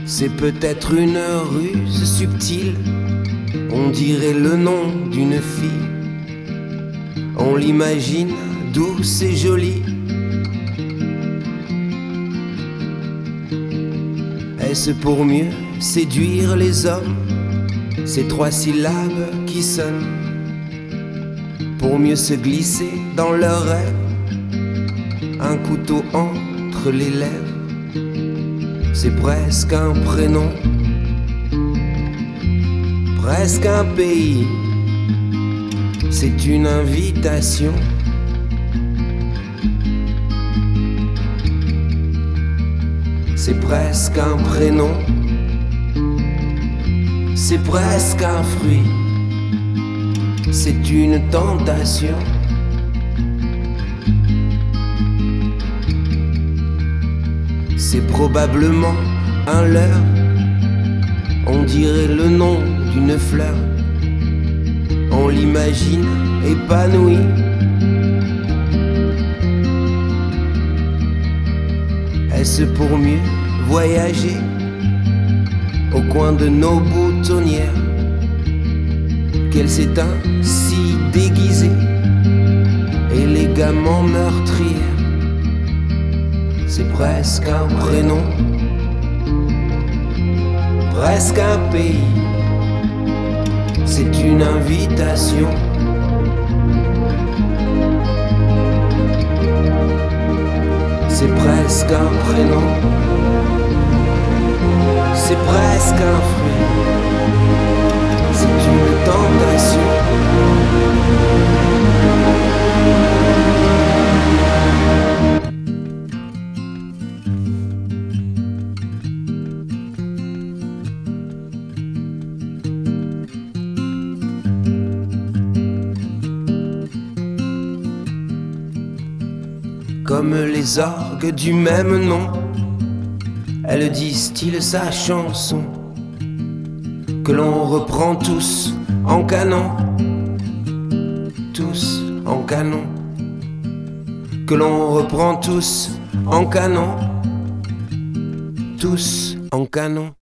C'est peut-être une ruse subtile, on dirait le nom d'une fille. On l'imagine douce et jolie. Est-ce pour mieux séduire les hommes, ces trois syllabes qui sonnent, pour mieux se glisser dans leurs rêves, un couteau entre les lèvres? C'est presque un prénom, presque un pays. C'est une invitation. C'est presque un prénom, c'est presque un fruit. C'est une tentation. C'est probablement un leurre, on dirait le nom d'une fleur. On l'imagine épanouie. Est-ce pour mieux voyager au coin de nos boutonnières qu'elle s'est ainsi déguisée, élégamment meurtrière? C'est presque un prénom, presque un pays. C'est une invitation. C'est presque un prénom, c'est presque un fruit. C'est une tentation. Comme les orgues du même nom, elle distille sa chanson, que l'on reprend tous en canon, tous en canon, que l'on reprend tous en canon, tous en canon.